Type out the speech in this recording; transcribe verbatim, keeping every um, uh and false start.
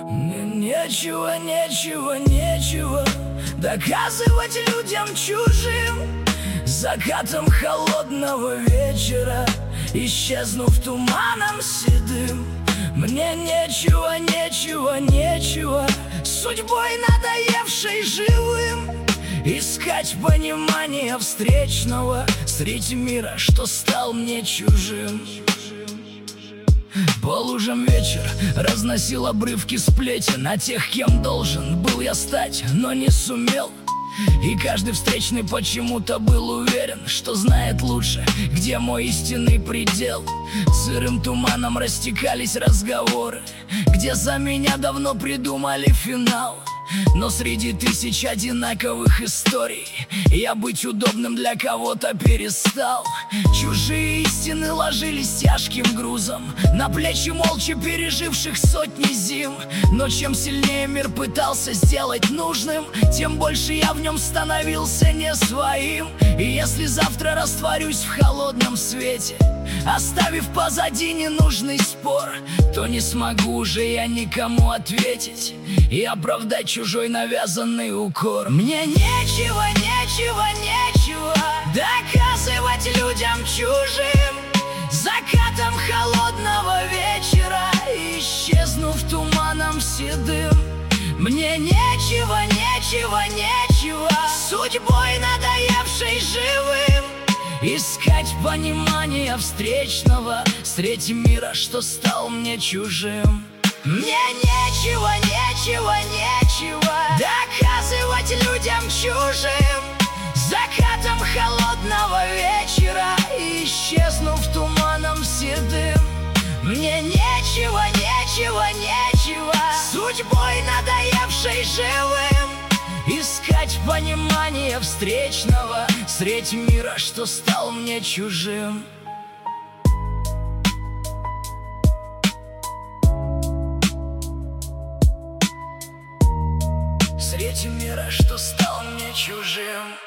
Мне нечего, нечего, нечего доказывать людям чужим. Закатом холодного вечера, исчезнув туманом седым, мне нечего, нечего, нечего судьбой надоевшей живым искать понимания встречного среди мира, что стал мне чужим. По лужам вечер разносил обрывки сплетен о тех, кем должен был я стать, но не сумел. И каждый встречный почему-то был уверен, что знает лучше, где мой истинный предел. Сырым туманом растекались разговоры, где за меня давно придумали финал. Но среди тысяч одинаковых историй я быть удобным для кого-то перестал. Чужие истины ложились тяжким грузом на плечи молча переживших сотни зим. Но чем сильнее мир пытался сделать нужным, тем больше я в нем становился не своим. И если завтра растворюсь в холодном свете, оставив позади ненужный спор, то не смогу уже я никому ответить и оправдать чужой навязанный укор. Мне нечего, нечего, нечего доказывать людям чужим. Закатом холодного вечера, исчезнув туманом седым, мне нечего, нечего, нечего судьбой надоевшей живым искать понимания встречного среди мира, что стал мне чужим. Мне нечего, нечего, нечего доказывать людям чужим. Закатом холодного вечера, исчезнув туманом седым, мне нечего, нечего, нечего судьбой надоевшей живым искать понимания встречного среди мира, что стал мне чужим. Среди мира, что стал мне чужим.